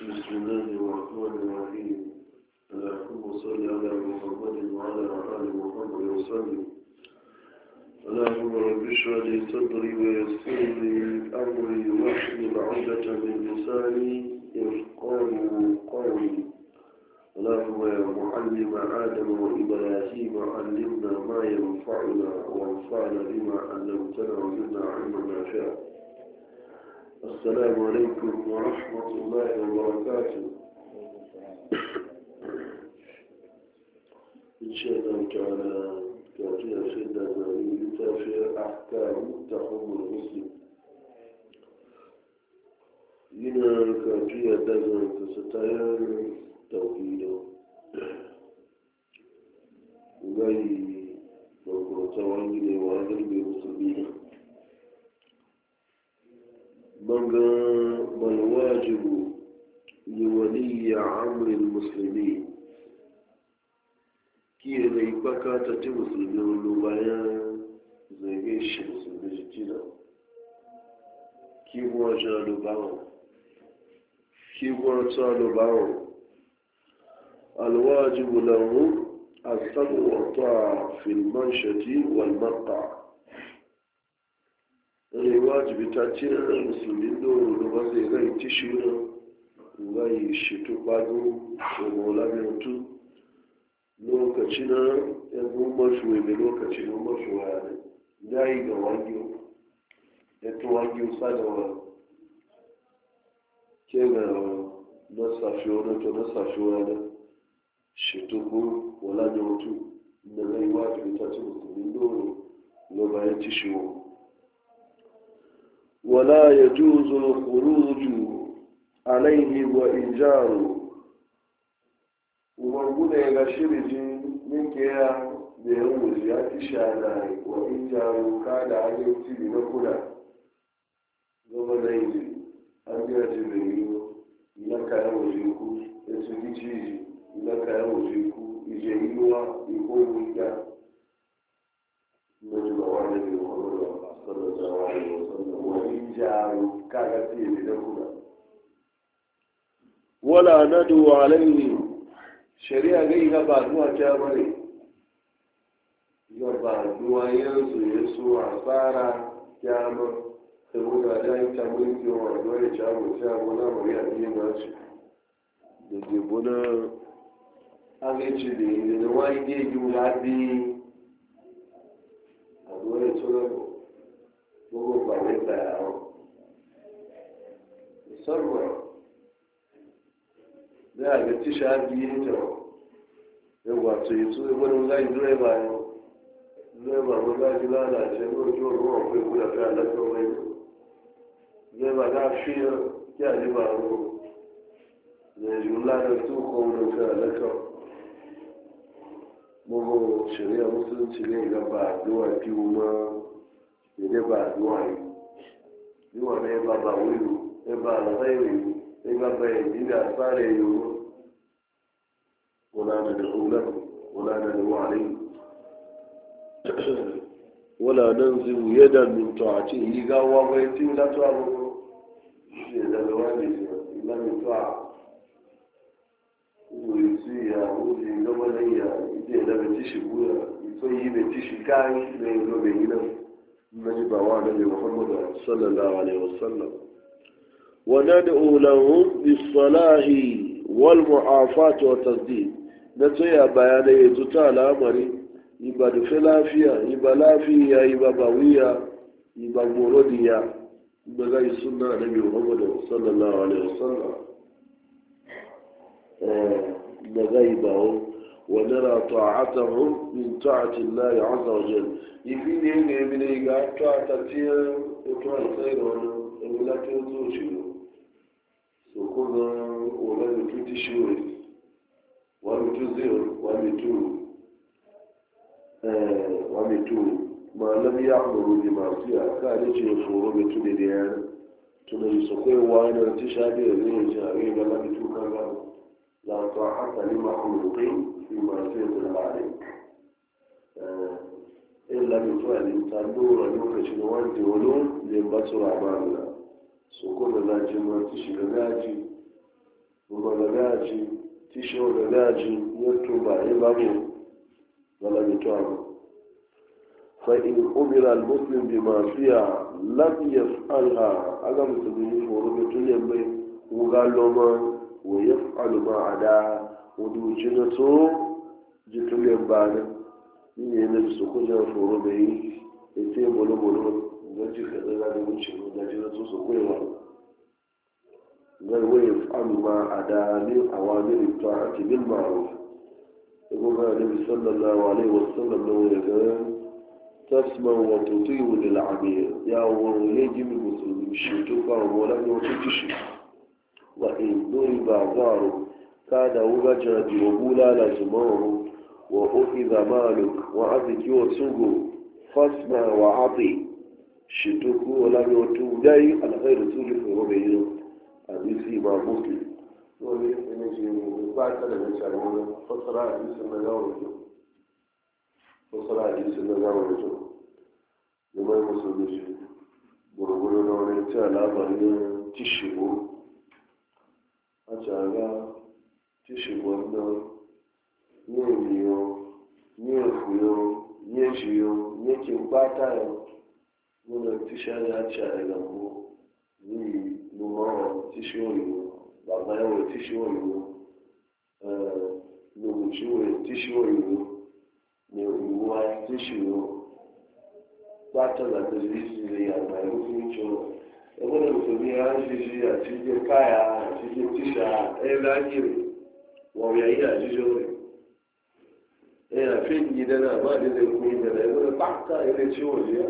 بسم الله الرحمن الرحيم. اللهم صل على محمد وعلى آل محمد وسلم. اللهم رب اشرح لي صدري ويسر لي أمري واحلل عقدة من لساني يفقهوا قولي. اللهم يا معلم آدم وإبراهيم علمنا ما ينفعنا وانفعنا بما علمتنا وزدنا علما نافعا. السلام عليكم ورحمة الله وبركاته. إن شاء الله تعالى كافية شدة زمين لتافية أحكام تحم المسلم. هنا كافية دزن تستير توحيده وغاي نقول توانجي وعدل بمسلمين. ما الواجب لولي أمر المسلمين كي يبقى تتي مسلمين لبايا زيش مسلمين جتنا كي واجه لباو كي ورطا لباو الواجب له السمع والطاعة في المنشة والمقطع. الواجب تاتينا المسلمين دول بس يغاي تشيرا وغاي شتو باغو ومولا بيوتو لوكاشينا يبو مشوي بلوكاشينا مشوي يعني داي غواجيو يتواجيو سادوا كيغا نصافيونا شتوكو ولا بيوتو نغاي واجب تاتينا المسلمين دول لوغاي تشيرا. ولا يجوز الخروج عليه وإنجاره ومقول إلى شرج منك يا بيوم زيات شاداي وإنجاره كاد عليه تبي نقولا زمان نيجي أنجز بيو إلى كلام وجهكو يسوي إلى كلام وجهكو يجيبوا يقول ويجا نجوا وانا بيوم صلى الله عليه وسلم وإنجاره كاد تبي نقولا ولا ندعو عليه shari'a gai ga ba zuwa ta bane ga ba zuwa yanzu ya so a tsara kyamar saboda da yi ta mulki wa zuwa ya shago ta gona mai addini ba ce da ke gona an yi ce da wani ne yi wulabi a zuwa ya tsoro gbogbo ba ne da yawon musamman da a ga tisha biyu ta yawa to yi tsoye wani zai direba ba za ji lalace ne wajen ruwan kai kuda kai alaƙar mai direba na fiye ya ji ba ruwa da yi lalace su ko wani kai alaƙar mugu shari'a musulunci ne ga ba duwa biyu ma ne ba duwa yi wa ne ba wuyu ne ba alghairu ne ba bai da tsare yiwu ولا ندعو له ولا ندعو عليه ولا ننزل يدا من طاعته قاوى ويتي لا تعبد إذا الوالد إلا من طاعة ويسيا ويجي قبل يجي إذا بتشي بويا يسوي بتشي كاي ليلو بينا نجيب وانا محمد صلى الله عليه وسلم وندعو لهم بالصلاح والمعافاة والتصديق na tsaya bayanai ya zuta al'amari iba dufe lafiya iba lafiya iba bawiya iba gorodiya iba zai suna da biyu muhammadu sallallahu alaihi wasallam da zai bawo wani rata'atahu min ta'atin lahi azza wa jal ifi ne ga yabi ne ga ta'atatiyar ito alkhairi wani emilatin zuci so kuma wani tuti shiwari ومتو ما لم يعمروا بمعصية كان يجي فورو بتو ديان تنجي سكوي وانا تشابه الرجل غير ما بتو كذا لا طاعة لمخلوقين في معصية الخالق إلا بتو الإنسان دور المخرج نوان دولون لبصر أعمالنا سكوي لا جمع تشبه kuma ga gaji tisho ga gaji yato ba ya babu wala mutuwa fa in umira al-muslim bi ma'siya lam yaf'alha aga musulmi foro da tulen bai uga loma wa yaf'alu ma ada wudu jinato jitulen bana ni ne su ko jan foro bai ete bolo bolo ga ji ka da wuce da jinato su koyewa قال ويفعل ما عدا من أوامر الطاعة بالمعروف يقول النبي صلى الله عليه وسلم لو يقول تسمع وتطيع للعبير يا ويجب المسلم الشيطوك ولم يوتيش وإن ضرب ظهره كان وجد وبولا لزماره وأخذ مالك وعطك وسوق فاسمع وعطي الشيطوك ولم يوتي الخير سوري في ربعه hadisi ba muslim wani ne ce ba ta da misali wani fasara hadisin na gawar da fasara hadisin na gawar da da mai musulmi shi gurguru na wani ta labarin tishigo a caga tishigo na yin biyo yin fuyo yin shiyo yakin bata yau wani tisha ya ci a gambo ni numo tíṣe òyìnbó bàbá ẹwọ tíṣe òyìnbó lòmùsíwò tíṣe òyìnbó ní òyìnbó tíṣe òyìnbó pátá láti rí ìṣẹ̀lẹ̀ àgbà ẹ̀rọ fún ìṣọ ẹgbẹ́ náà tó ní aṣíṣe àtijọ́ káyà àtijọ́ tíṣà ẹ̀rọ ayéèrè wọ̀n yà yí àtijọ́ rẹ̀ ẹ̀yà fẹ́ẹ́ yí dáná àbá àdéhùn ẹ̀kọ́ ìbẹ̀rẹ̀ ẹgbẹ́ pátá ẹ̀rẹ́ tí ó lé à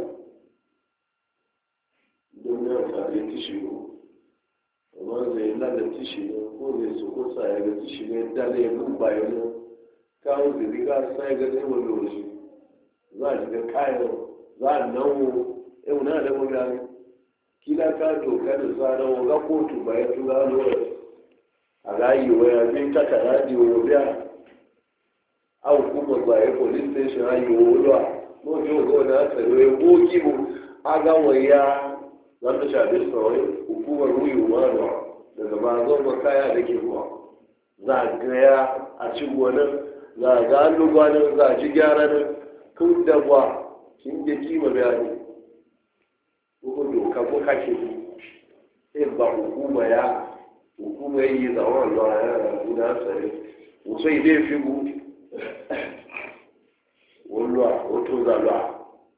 don ya faru tishi ko amma zai lada tishi ne ko zai su ko sa ya ga tishi ne dale ya kun bayan ne kawo zai riga sa ya ga zai wani lokaci za a shiga kayan za a nawo yau na da magana kila ka doka da tsara waga kotu bayan tura lura a rayu waya zai taka radiyo biya a hukumar bayan police station a yi wuluwa ko jiwo na tsaro ya gogi mu a ga waya za ta shafi tsawai hukumar wuyi umarwa daga ba zo ba kaya da ke kuwa za a gaya a ci gonan za a ga lugwanin za a ci gyara nan kun da ba kin da kima bayani ko doka ko kake sai ba hukuma ya yi zawon zuwa ya guda tsare wasu idai fi gu wulwa wato zalwa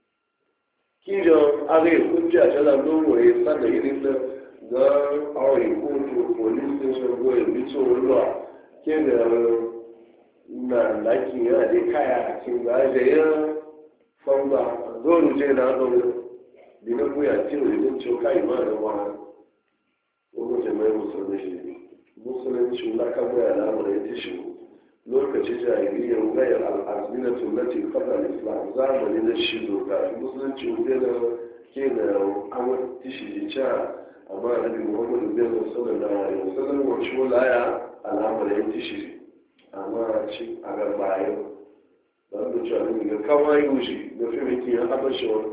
kijon are kunci a tana nomo ya sada irin na ga awon kotu police station go ya bito wulwa ke da na laki yana da kaya a cikin ga da ya famba zoro je na zo bi na kuya tiro da cin kai ma da wani wani jama'i musulunci na kabo ya lamar ya tishi lokacin jahiliyyar gayar al'azminatu lati qabla al-islam zamani na shizo kafin musulunci wuce da ke da an tishi cha amma annabi muhammadu bin sallallahu alaihi wasallam wa shi laya al'amar ya tishi amma ci a ga bayan dan da cewa ne ga kawai wuce da fi miki ya habashi wani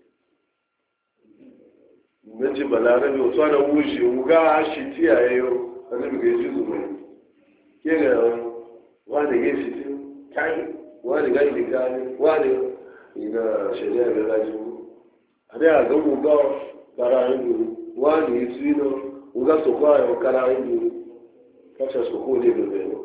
naji balarabe wato ana wuce wuga shi tiyayo annabi ga yi zumai ke da wani ya fi kai wani ga ili kane wani ina shari'a da rajiyu a da ga mu ga karayin wani ya fi no mu ga su kwayo karayin kashe su ko ne da zai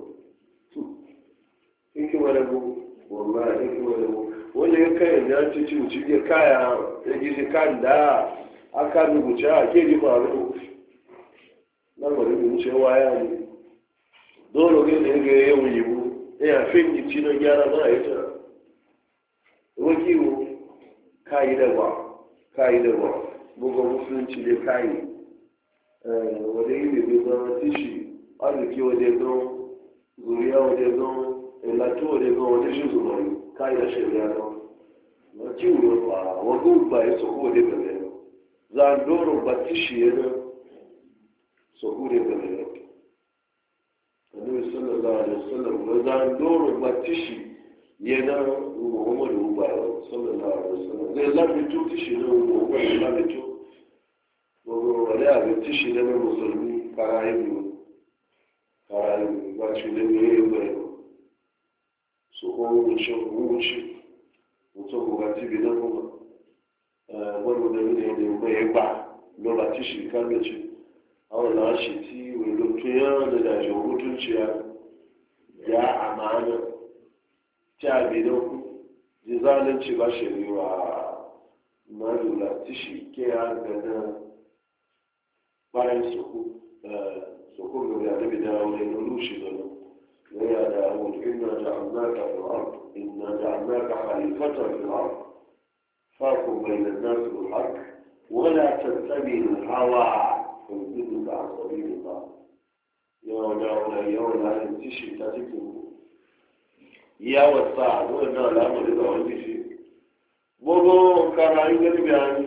iki wani bu wallahi iki wani bu wanda ya kai ya ci ci ya kaya ya gizi kan da aka rubuta a ke ji faru nan wani rubuce waya ne dole ne ga yau yiwu ya fin ci na gyara za a yi ta wakilu kayi da ba buga musulunci da kayi wadda yi da zama tishi arziki wadda zama zuriya wadda zama ilatu wadda zama wadda shi zumari kayi da shirya zama wakilu ba wadda ba ya soko wadda ga zai za a doro ba tishi yana soko wadda ga zai annabi sallallahu alaihi wasallam ga zan doro batishi yana muhammadu ba sallallahu alaihi wasallam zai lafi tishi ne muhammadu ba ne to gogo wala ga tishi ne musulmi karayi karayi ba shi da ne ya bai su ko wuce mutum ba ti bi na kuma wani da ne da mai ba lola ti shi kan da ci awon na shi ti wani lokiya da dajin mutunciya ya amana ta bi na ji zalunci ba shi riwa ma lola ti shi ke ya gana bayan su سكون يعني بداية ولنلوش لنا ويا داود إنا جعلناك في الأرض إنا جعلناك خليفة في الأرض فاحكم بين الناس بالحق ولا تتبع الهوى فيضلك عن سبيل الله يا داود يا ولا تشي تاتيكم يا وسع وإنا لا نريد أن تشي بابا كان عندي بيان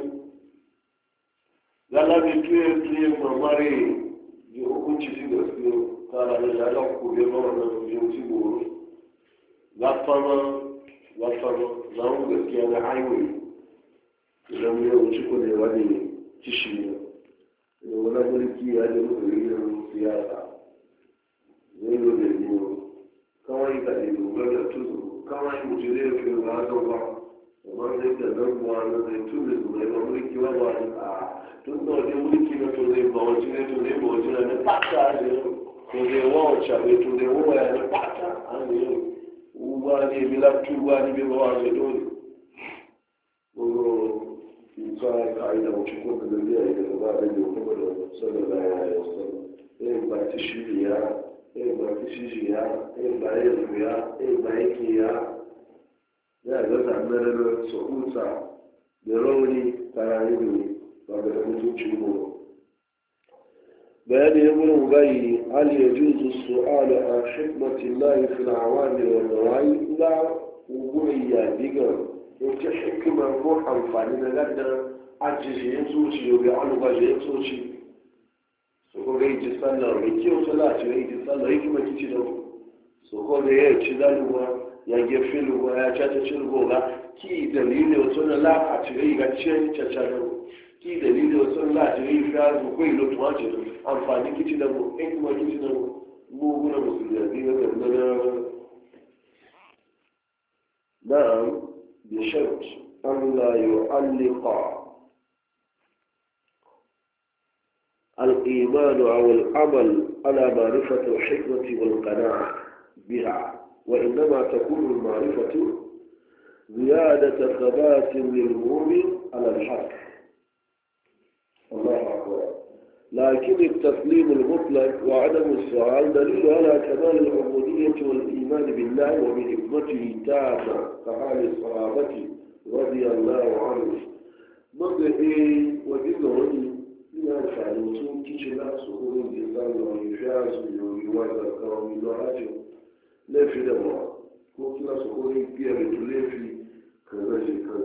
لا بيتوي مماري yi hukunci shi da su tara da ya ga ku ya ba wannan yanci goro lafama za mu gaskiya na highway idan ya wuce ko ne wani kishi ne da wani mulki ya da muka yi yin siyasa zai yi da yi kawai ka ne dogara da tuzu kawai mutu zai fi ba da ba amma zai da nan kuwa na zai tuzu da mai ba mulki ba ba a tun da wani mulki na to zai bawaci ne to zai bawaci na na fata ne to zai wawace ne to zai wawaya na fata an ne uwa ne milatu uwa ne bai bawa zai dole ko in ka ka'ida wuce ko da zai yi da ba da yau kuma da sallallahu alaihi wasallam eh ba ta shiriya eh ba ta shiriya eh ba ya zuya eh ba ya kiya ya ga sanar da sokuta da rauni tarayi ne بيان يقول غي هل يجوز السؤال عن حكمة الله في العوامر والنواهي؟ لا وقوية بيقر يمكن حكمة روح أنفاني لغدا عجز ينسوشي وبيعنوا باجي ينسوشي سوكو غي جسالة ويكيو صلاة غي جسالة حكمة كتير سوكو غي يتشدالوا يجفلوا ويجاتشلوا كي دليل وصلنا لا أتغي غتشين تشالوا ki dalilin wasu lati fiya su kai lo tuwace amfani kici da mu in kuma kici da mu guna musulmi na gandana na'am bi shart an la yu'alliqa al-iman aw al-amal ala ma'rifati al-hikmati wal qana'a biha wa innama takunu al-ma'rifatu ziyadatu thabatin lil-mu'min ala al-haqq الله أكبر لكن التسليم المطلق وعدم السؤال دليل على كمال العبودية والإيمان بالله وبحكمته تعالى كحال الصحابة رضي الله عنه مضي وجدهم ينفع الوصول كيشنا سهول الإنسان ويفاز ويوازك ويوازك لا في دماء كنا سهول يبيع بتلافي كذا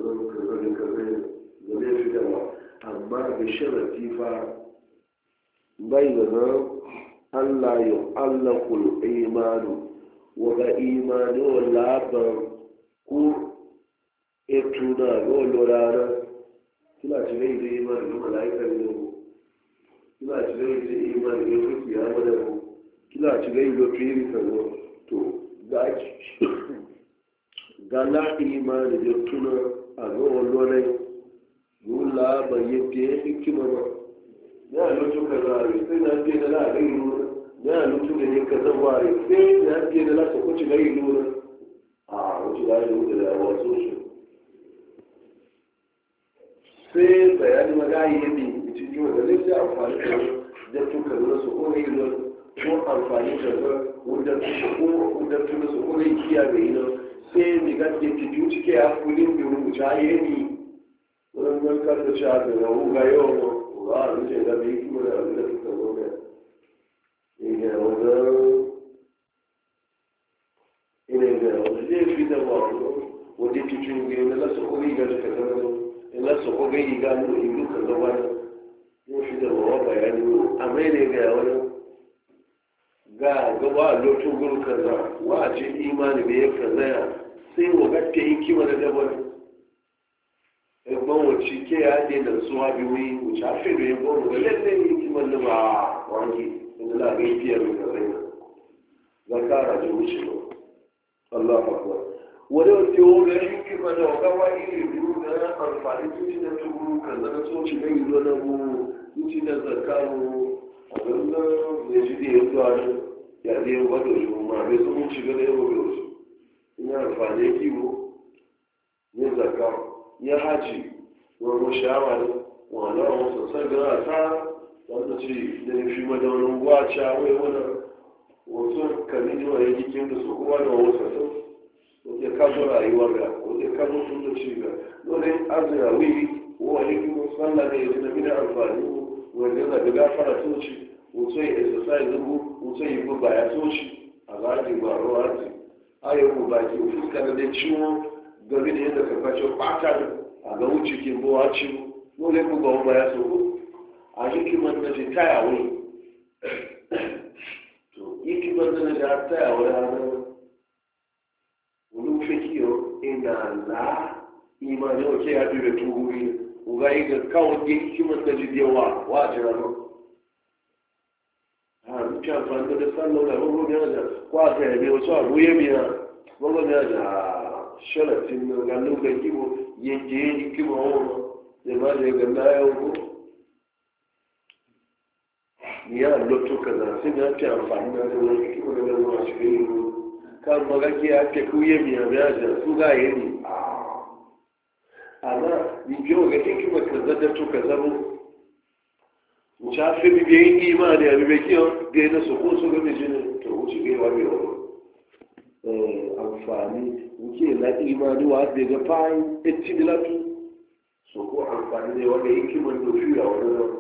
لا في دماء amma da sharati fa bai da Allah ya allakul imanu wa ga imani wa labar ku etuna ga lorara kila ci gai da imani da malaika ne kila ci gai da imani da fuki ya bada ku kila ci gai da firi ka to ga la imani da tuna a ga lorara yula ba yake hikima ba ya lutu ka zari sai na ce da la gai lura ya lutu da ne ka zawari sai na ce da la ka kuci gai lura a wuce da yi wuce da wasu shi sai bayani magayi ya bi cikin wanda zai sai amfani da tuka lura su ko gai lura ko amfani da ga wanda tuka su ko gai kiya gai lura sai mi ga ke cikin cike a kulin bi wuce a yi ni wannan karta sha da rahu ga yau ba a rufe da bai kuma da abin da suka zo da ina wanda zai fi da ba wadda cikin gini na lasa kuri ga suka zama in lasa kuri ga nuna in duka zama ya fi da ba bayani a mai ne ga yawon ga gaba a lokacin gurin kaza wa a ce imani bai yi kaza ya sai wa gaske yi kima da dabar ẹgbọ́n wò tí ké adé nà sún abiwí wòtí afẹ́rẹ́ ẹgbọ́n wò lẹ́lẹ́ yìí tí wọ́n lé wà wọ́n yìí nínú láàrin ibi ẹ̀rọ ìgbàlẹ́ yìí zakara ji wuce ba Allah akwai wani wace wani yanki ba da wagawa iri biyu na amfani tuci na turu kan zana soci na yi zo na bu tuci na zakaru a ganin da ji da ya zuwa ne ya zai yi wadda shi ma bai sun wuce gane yau bai wasu ina amfani ya kiwo ne zakaru ya haji wani shawari wani wasu sassan gana ta wanda ce da ya fi madaunin wace wai wani wasu kamini wa ya jikin da su kowa da wasu sassan wajen kazo rayuwa ga wajen kazo sun da ci ga dole azura wiri wani kuma sallah ne ya na mina amfani wajen da gafara soci wato yi exercise zubu wato yi guba ya soci a zaji ba ruwa ji ayo ku ba ki fuska da dai ciwo gari da yadda ka kace kwata a ga wuce ke bowa ciwo dole ku ba ya so a hikimar da ce taya wani to hikimar da na taya wani fikiyo ina la imani oke ya bi da tuhuri uga yi ga kawo ke hikimar da jidewa wa jirano ha nufi amfani da sallau da gbogbo ne da kwata ya biyo su abu ya biya gbogbo ne da sharatin na ganin da kibo yake hikima wani da ma da ya ganda ya wuko ni ya lotto kaza sai na fi amfani da wani hikima da ganin masu gani kan magaki ya ke kuye miya miya da su ga yi ne amma ni biyo ga hikima ka zada to ka zamo wuce fi bi yin imani a bibe kiyon ga yi na su ko su ga mijin to wuce ga yi wa biyo amfani wuce na imani wa zai ga fayin eti milatu su ko amfani ne wanda hikiman da fiye a wani nan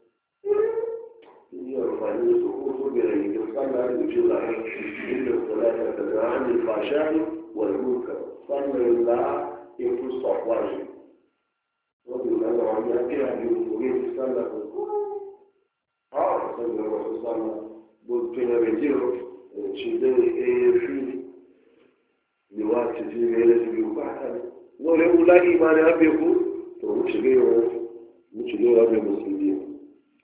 yi amfani da su ko su ga yi ga tsalla da ce za a yi إن الصلاة تنهى عن الفحشاء والمنكر صلى الله يكون صفواجه رضي الله عنه يحكي عن يومين صلى صلى الله عليه وسلم بنا بيجيرو شدي في لوقت في ليلة بيوقعها ولو لا إيمان أبيكم مش غير أبي المسلمين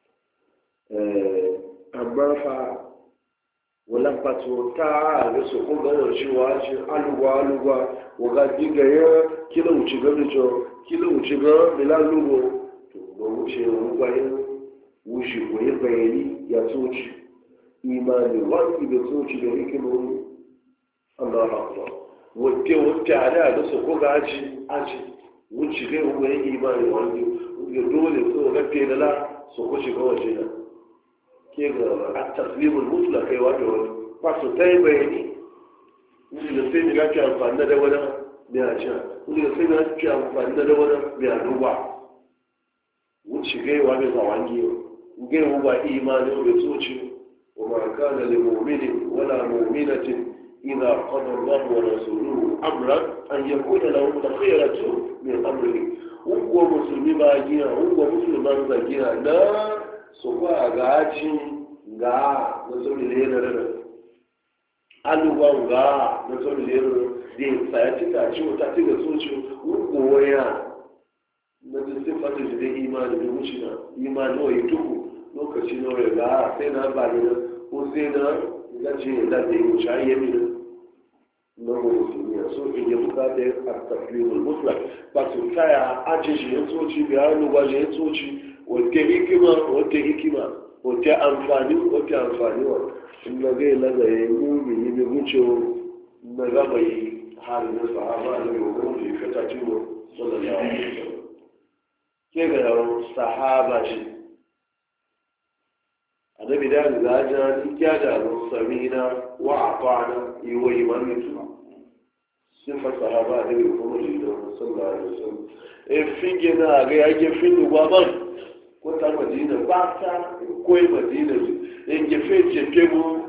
أما wala pato ta ga so ko ga wani wa shi aluwa waga diga ya kila uci ga rijo kila uci ga bilalugo to ba wuce wani wushi ko ya bayani ya tsoci imani wani da tsoci da hikimu Allah akbar wata ala da so ko ga aji wuce ga wani imani wani ya dole so ga kedala so ko shiga waje da ke ga at-taslimul mutlaq kai wato faso tai bayani ni da sai ni ga ci amfani da wani da ya ci ni da sai ni ga ci amfani da wani da ya duba wuce gai wa bai zawangi gai wa ba imani da soci wa ma kana lil mu'minin wala mu'minatin idha qada Allah wa rasuluhu amran an yakuna lahum khiyaratu min amrihi ungo musulmi ba gina ungo musulman ba gina na so ba gaji ga na so ne da da aluwa ga na so ne da sai tika ci wata tiga soci ungo waya na da sifatu da imani da mushina imani wa yutuku lokaci ne wa ga sai na ba ne ko sai na ga ce da da yi shaye mi na musulmi so in ya bukata at-taslimul mutlaq ba su kaya ajiji ya soci bi aluwa ya soci wata hikima wata amfani wa inda zai lagaye mummi yi mai wucewa na gaba yi halin na sahaba da mai hukumar da ya fata ciwo sallallahu alaihi wasallam ke ga yawon sahaba shi annabi da ga ja dikiya da samina wa afana yi wa imamitu sifar sahaba da mai hukumar da sallallahu alaihi wasallam e finge na ga yake finge gwaban ko ta madina ba ta ko madina in gefe jefe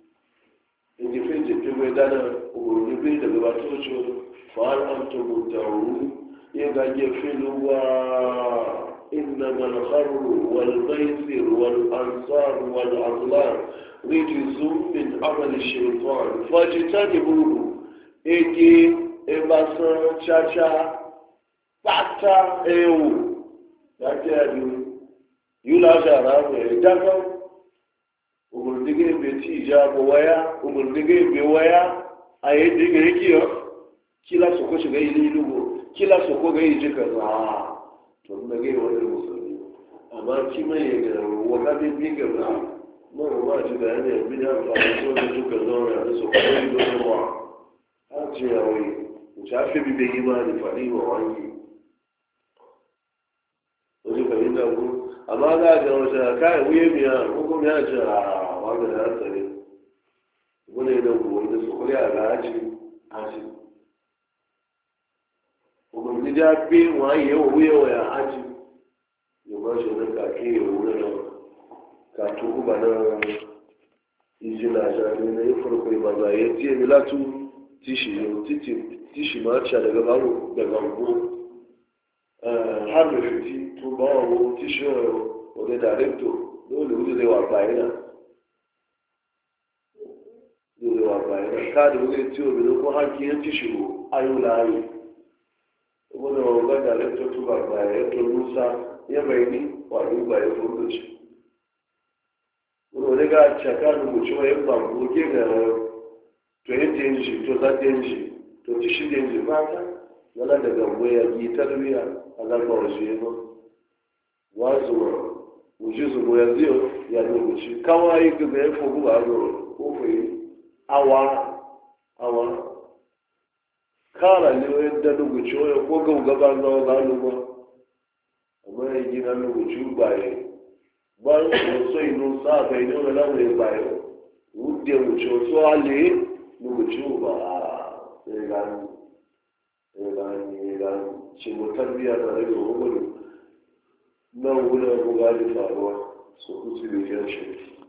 dana umarni bai daga ba ta wuce fa'al an tumutaru ya ga gefe luwa إنما الخمر والميسر والأنصار والأضلال رجس من عمل الشيطان فاجتنبوه إيجي إباسا شاشا باتا إيو يلا شارع ويدكم وقلت umarni ga bai ci jabo waya umarni ga bai waya a yi diga yake yau kila su ko shiga yi lugo kila su ko ga yi jika za to na ga yi wani musulmi amma ki mai ya ga waka bai bi ga ba mun ba ji da yana bi da ba so da jika zauna da su ko yi don wa a ce ya wai mu ta fi bi bai imani fadi wa wani wani fahimta ko amma za ga wata kayan wuye miya hukum ya ce a wanda da hatsari wani da gobe da su kuri a gaji aji hukum ja fi wani yawa wuye wa ya aji ya ba shi na kake ya wuri na ka tuku ba na izina jami na yi farko ba za ya tiye milatu tishi ma ca daga babu daga gugu har da fiti to ba wa tishi wadda director dole wuce zai wa bayana zai wa bayana ka da wuce ciwo bai ko haki ya tishi ko ayu layu wadda wadda director to ba bayana to musa ya bayani wa yi bayan fundoci wadda ga caka da wuce wa yin babu ke ga to yin tenji to za tenji to tishi tenji mata yana daga waya yi tarbiya a garba wasu yi wasu wuce su goya ziyo ya lokaci kawai ga ya fogu ba zo ko fai awa kara ne yadda lokaci waya ko ga gaba zawa ga lugba amma ya gina lokaci baye ba su so inu sa bai ne wani lamurin baye wuce wuce wasu ale lokaci ba ya gani ce mu tarbiya da rage wani nan wurin buga da faruwa su kusa da kyan shi